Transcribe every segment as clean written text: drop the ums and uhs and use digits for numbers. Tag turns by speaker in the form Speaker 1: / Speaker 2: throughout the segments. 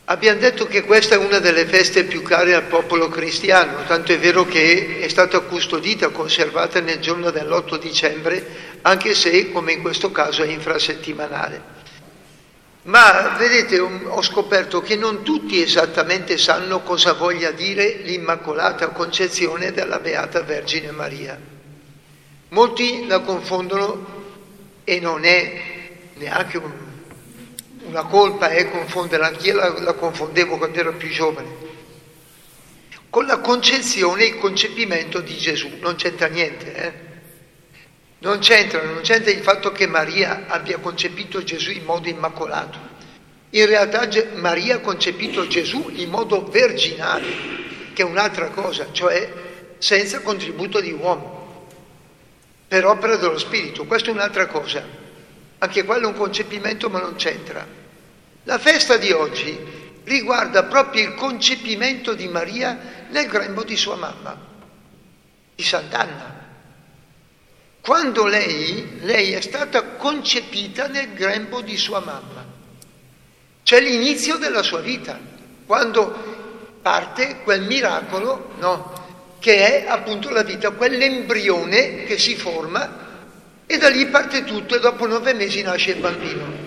Speaker 1: Abbiamo detto che questa è una delle feste più care al popolo cristiano, tanto è vero che è stata custodita, conservata nel giorno dell'8 dicembre, anche se, come in questo caso, è infrasettimanale. Ma vedete, ho scoperto che non tutti esattamente sanno cosa voglia dire l'Immacolata Concezione della Beata Vergine Maria. Molti la confondono, e non è neanche una colpa confonderla, anch'io la confondevo quando ero più giovane, con la concezione e il concepimento di Gesù. Non c'entra niente, Non c'entra il fatto che Maria abbia concepito Gesù in modo immacolato. In realtà Maria ha concepito Gesù in modo virginale, che è un'altra cosa, cioè senza contributo di uomo, per opera dello Spirito. Questa è un'altra cosa. Anche quello è un concepimento, ma non c'entra. La festa di oggi riguarda proprio il concepimento di Maria nel grembo di sua mamma, di Sant'Anna. Quando lei è stata concepita nel grembo di sua mamma. C'è l'inizio della sua vita, quando parte quel miracolo, che è appunto la vita, quell'embrione che si forma e da lì parte tutto e dopo 9 mesi nasce il bambino.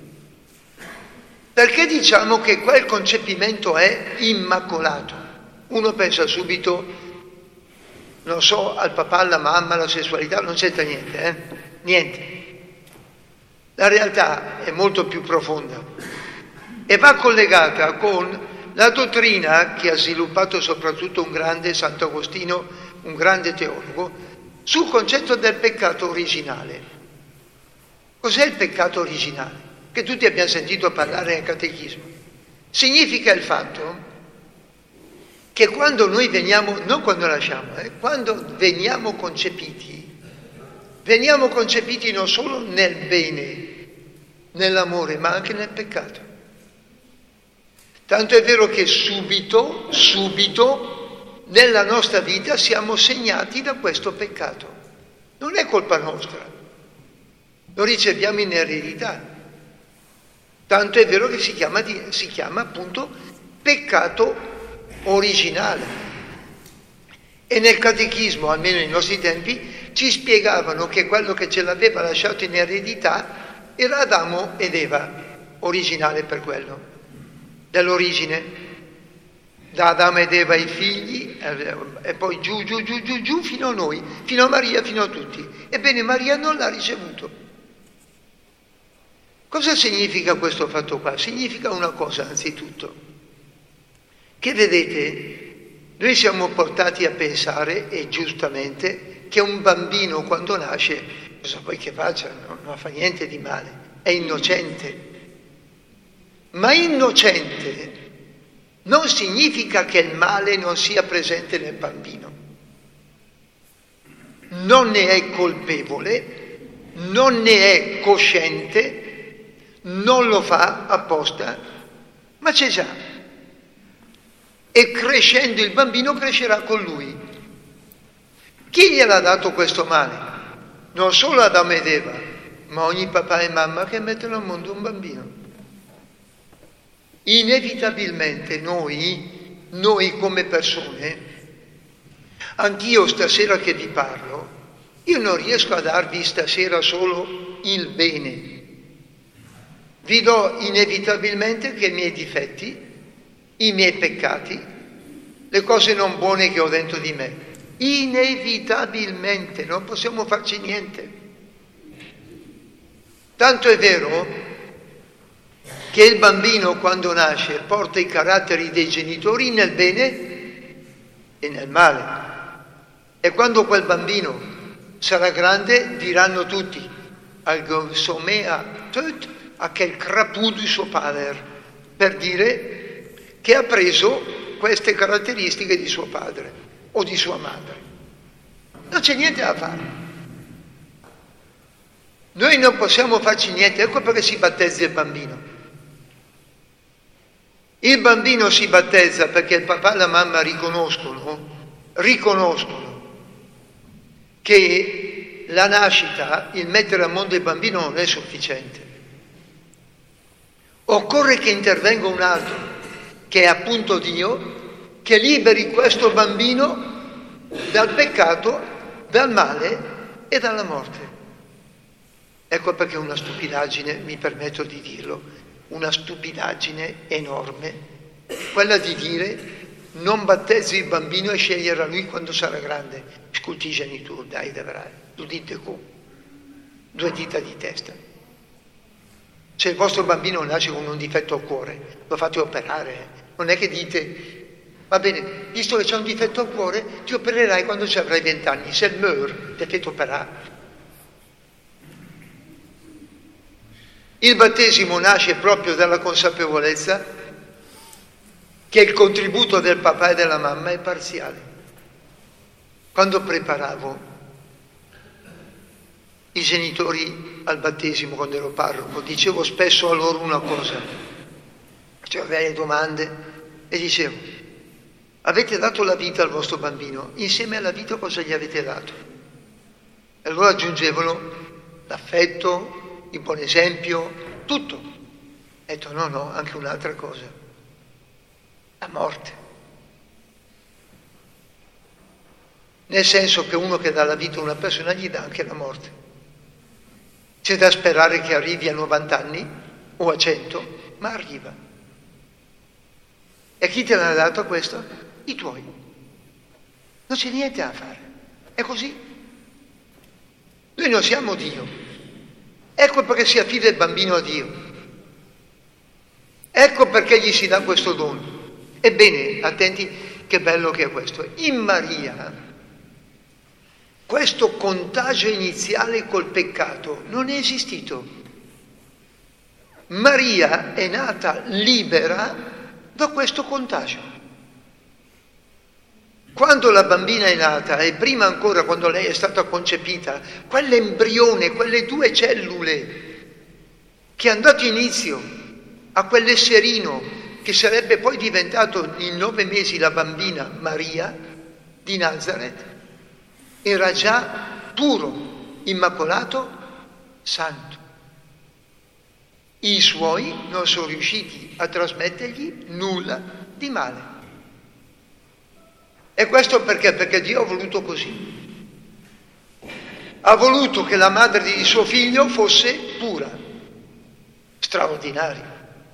Speaker 1: Perché diciamo che quel concepimento è immacolato? Uno pensa subito, non so, al papà, alla mamma, alla sessualità, non c'entra niente, Niente. La realtà è molto più profonda e va collegata con la dottrina che ha sviluppato soprattutto un grande Sant'Agostino, un grande teologo, sul concetto del peccato originale. Cos'è il peccato originale? Che tutti abbiamo sentito parlare nel catechismo. Significa il fatto che quando noi veniamo, non quando nasciamo, quando veniamo concepiti non solo nel bene, nell'amore, ma anche nel peccato. Tanto è vero che subito, nella nostra vita siamo segnati da questo peccato. Non è colpa nostra, lo riceviamo in eredità. Tanto è vero che si chiama appunto peccato originale. E nel catechismo, almeno nei nostri tempi, ci spiegavano che quello che ce l'aveva lasciato in eredità era Adamo ed Eva, originale per quello, dell'origine. Da Adamo ed Eva i figli, e poi giù fino a noi, fino a Maria, fino a tutti. Ebbene, Maria non l'ha ricevuto. Cosa significa questo fatto qua? Significa una cosa, anzitutto, che vedete, noi siamo portati a pensare, e giustamente, che un bambino quando nasce, cosa vuoi che faccia? Non fa niente di male, è innocente. Ma innocente non significa che il male non sia presente nel bambino. Non ne è colpevole, non ne è cosciente, non lo fa apposta, ma c'è già. E crescendo il bambino crescerà con lui. Chi gliel'ha dato questo male? Non solo Adamo ed Eva, ma ogni papà e mamma che mettono al mondo un bambino. Inevitabilmente noi come persone, anch'io stasera che vi parlo, io non riesco a darvi stasera solo il bene. Vi do inevitabilmente che i miei difetti, i miei peccati, le cose non buone che ho dentro di me. Inevitabilmente, non possiamo farci niente. Tanto è vero che il bambino quando nasce porta i caratteri dei genitori nel bene e nel male. E quando quel bambino sarà grande diranno tutti, a quel crapù di suo padre, per dire che ha preso queste caratteristiche di suo padre o di sua madre. Non c'è niente da fare. Noi non possiamo farci niente, ecco perché si battezza il bambino. Il bambino si battezza perché il papà e la mamma riconoscono che la nascita, il mettere al mondo il bambino non è sufficiente. Occorre che intervenga un altro, che è appunto Dio, che liberi questo bambino dal peccato, dal male e dalla morte. Ecco perché è una stupidaggine, mi permetto di dirlo, una stupidaggine enorme, quella di dire non battezzi il bambino e sceglierà lui quando sarà grande. Ascolti i genitori, dai, davvero, lo dite con 2 dita di testa. Se il vostro bambino nasce con un difetto al cuore, lo fate operare. Non è che dite, va bene, visto che c'è un difetto al cuore, ti opererai quando ci avrai 20 anni. Se il meur, ti fate operare. Il battesimo nasce proprio dalla consapevolezza che il contributo del papà e della mamma è parziale. Quando preparavo i genitori al battesimo, quando ero parroco, dicevo spesso a loro una cosa, facevo delle domande e dicevo: avete dato la vita al vostro bambino, insieme alla vita cosa gli avete dato? E allora aggiungevano l'affetto, il buon esempio, tutto. Ho detto no, anche un'altra cosa, la morte. Nel senso che uno che dà la vita a una persona gli dà anche la morte. C'è da sperare che arrivi a 90 anni o a 100, ma arriva. E chi te l'ha dato questo? I tuoi. Non c'è niente da fare. È così. Noi non siamo Dio. Ecco perché si affida il bambino a Dio. Ecco perché gli si dà questo dono. Ebbene, attenti che bello che è questo. In Maria questo contagio iniziale col peccato non è esistito. Maria è nata libera da questo contagio. Quando la bambina è nata, e prima ancora quando lei è stata concepita, quell'embrione, quelle 2 cellule che hanno dato inizio a quell'esserino che sarebbe poi diventato in 9 mesi la bambina Maria di Nazareth, era già puro, immacolato, santo. I suoi non sono riusciti a trasmettergli nulla di male. E questo perché? Perché Dio ha voluto così. Ha voluto che la madre di suo figlio fosse pura, straordinaria.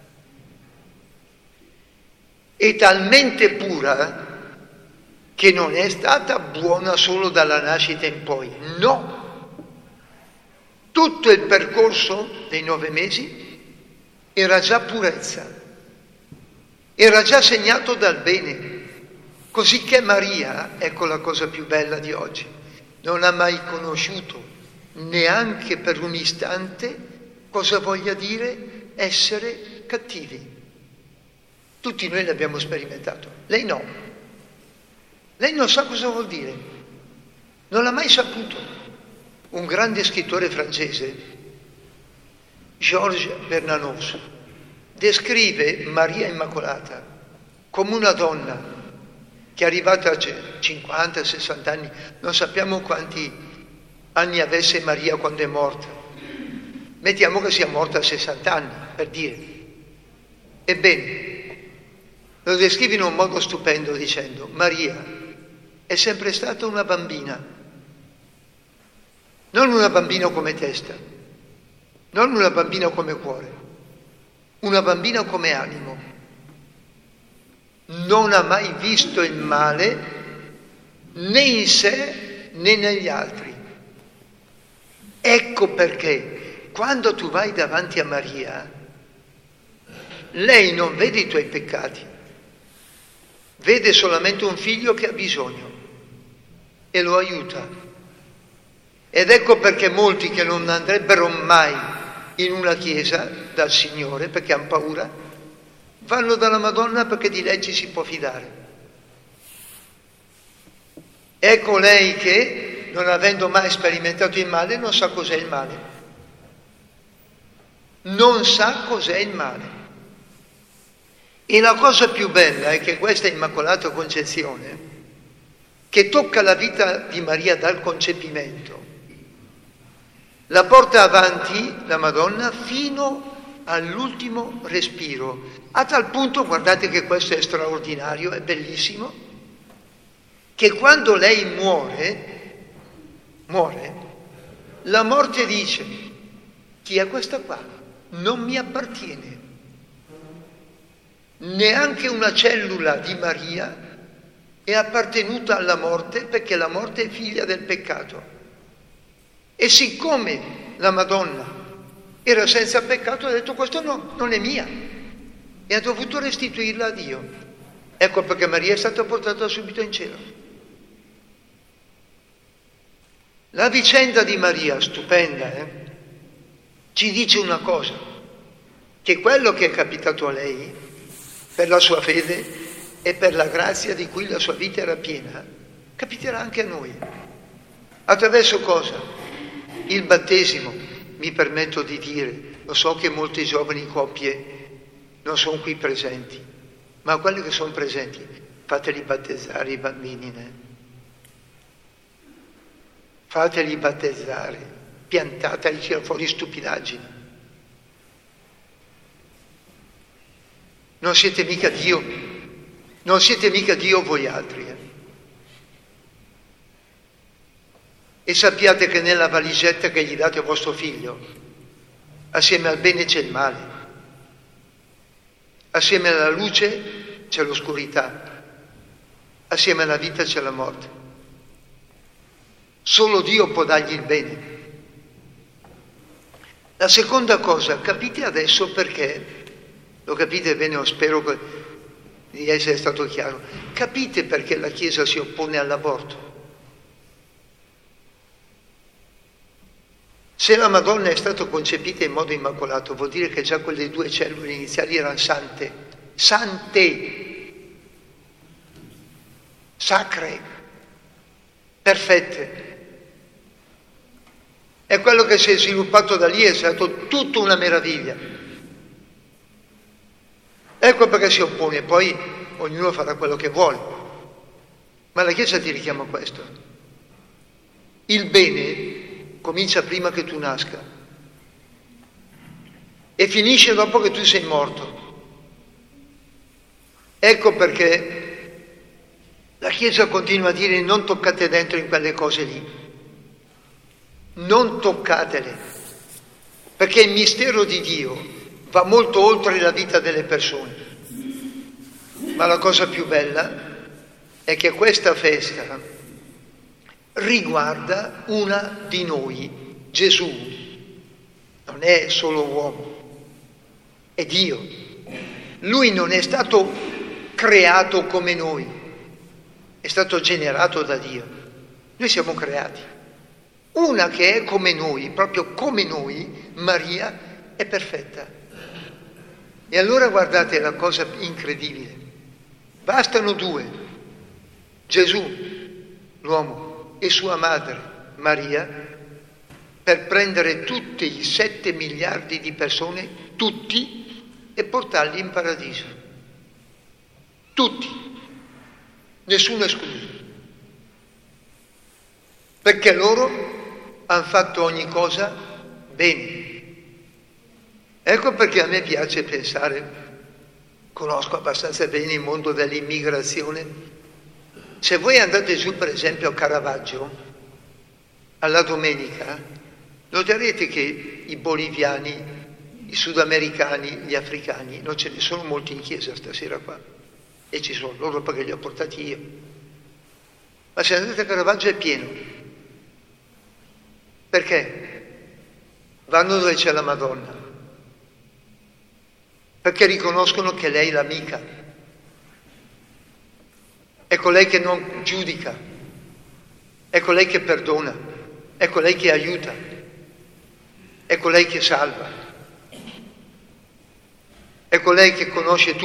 Speaker 1: E talmente pura che non è stata buona solo dalla nascita in poi, no. Tutto il percorso dei 9 mesi era già purezza, era già segnato dal bene, così che Maria, ecco la cosa più bella di oggi, non ha mai conosciuto neanche per un istante cosa voglia dire essere cattivi. Tutti noi l'abbiamo sperimentato, lei no. Lei non sa cosa vuol dire, non l'ha mai saputo. Un grande scrittore francese, Georges Bernanos, descrive Maria Immacolata come una donna che è arrivata a 50-60 anni, non sappiamo quanti anni avesse Maria quando è morta. Mettiamo che sia morta a 60 anni, per dire. Ebbene, lo descrive in un modo stupendo dicendo: Maria è sempre stata una bambina, non una bambina come testa, non una bambina come cuore, una bambina come animo. Non ha mai visto il male né in sé né negli altri. Ecco perché quando tu vai davanti a Maria, lei non vede i tuoi peccati, vede solamente un figlio che ha bisogno e lo aiuta. Ed ecco perché molti che non andrebbero mai in una chiesa dal Signore perché hanno paura, vanno dalla Madonna perché di lei ci si può fidare. Ecco lei che, non avendo mai sperimentato il male, non sa cos'è il male. Non sa cos'è il male. E la cosa più bella è che questa Immacolata Concezione, che tocca la vita di Maria dal concepimento, la porta avanti la Madonna fino all'ultimo respiro, a tal punto, guardate che questo è straordinario, è bellissimo, che quando lei muore, la morte dice: chi è questa qua? Non mi appartiene. Neanche una cellula di Maria è appartenuta alla morte, perché la morte è figlia del peccato. E siccome la Madonna era senza peccato, ha detto: questo no, non è mia, e ha dovuto restituirla a Dio. Ecco perché Maria è stata portata subito in cielo. La vicenda di Maria, stupenda, ci dice una cosa, che quello che è capitato a lei, per la sua fede e per la grazia di cui la sua vita era piena, capiterà anche a noi. Attraverso cosa? Il battesimo, mi permetto di dire, lo so che molte giovani coppie non sono qui presenti, ma quelli che sono presenti, fateli battezzare i bambini, fateli battezzare, piantateli fuori stupidaggini. Non siete mica Dio, non siete mica Dio voi altri. E sappiate che nella valigetta che gli date a vostro figlio, assieme al bene c'è il male, assieme alla luce c'è l'oscurità, assieme alla vita c'è la morte. Solo Dio può dargli il bene. La seconda cosa, capite adesso perché, lo capite bene, spero di essere stato chiaro, capite perché la Chiesa si oppone all'aborto? Se la Madonna è stata concepita in modo immacolato, vuol dire che già quelle 2 cellule iniziali erano sante, sacre, perfette. E quello che si è sviluppato da lì è stato tutta una meraviglia. Ecco perché si oppone, poi ognuno farà quello che vuole. Ma la Chiesa ti richiama a questo. Il bene comincia prima che tu nasca e finisce dopo che tu sei morto. Ecco perché la Chiesa continua a dire: non toccate dentro in quelle cose lì, non toccatele, perché il mistero di Dio va molto oltre la vita delle persone. Ma la cosa più bella è che questa festa riguarda una di noi, Gesù. Non è solo uomo, è Dio. Lui non è stato creato come noi, è stato generato da Dio. Noi siamo creati. Una che è come noi, proprio come noi, Maria, è perfetta. E allora guardate la cosa incredibile. Bastano 2, Gesù, l'uomo, e sua madre, Maria, per prendere tutti i 7 miliardi di persone, tutti, e portarli in paradiso. Tutti, nessuno escluso. Perché loro hanno fatto ogni cosa bene. Ecco perché a me piace pensare, conosco abbastanza bene il mondo dell'immigrazione. Se voi andate giù per esempio a Caravaggio, alla domenica, noterete che i boliviani, i sudamericani, gli africani, non ce ne sono molti in chiesa stasera qua, e ci sono loro perché li ho portati io. Ma se andate a Caravaggio è pieno. Perché? Vanno dove c'è la Madonna. Perché riconoscono che lei è l'amica. È colei che non giudica. È colei che perdona. È colei che aiuta. È colei che salva. È colei che conosce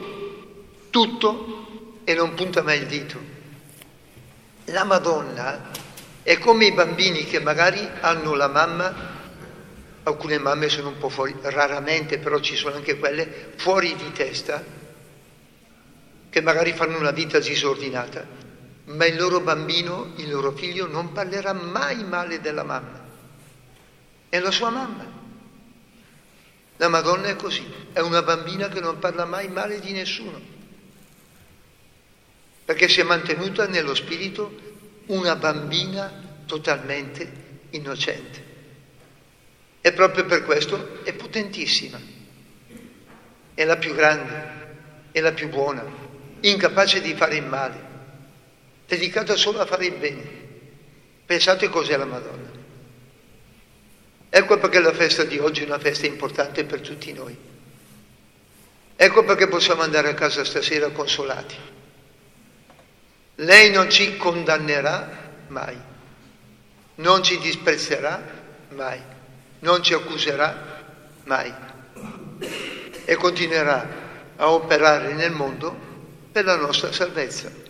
Speaker 1: tutto e non punta mai il dito. La Madonna è come i bambini che magari hanno la mamma, alcune mamme sono un po' fuori, raramente, però ci sono anche quelle fuori di testa, che magari fanno una vita disordinata, ma il loro bambino, il loro figlio non parlerà mai male della mamma. È la sua mamma. La Madonna è così, è una bambina che non parla mai male di nessuno, perché si è mantenuta nello spirito una bambina totalmente innocente. E proprio per questo è potentissima, è la più grande, è la più buona, incapace di fare il male, dedicata solo a fare il bene. Pensate cos'è la Madonna. Ecco perché la festa di oggi è una festa importante per tutti noi. Ecco perché possiamo andare a casa stasera consolati. Lei non ci condannerà mai, non ci disprezzerà mai, non ci accuserà mai e continuerà a operare nel mondo per la nostra salvezza.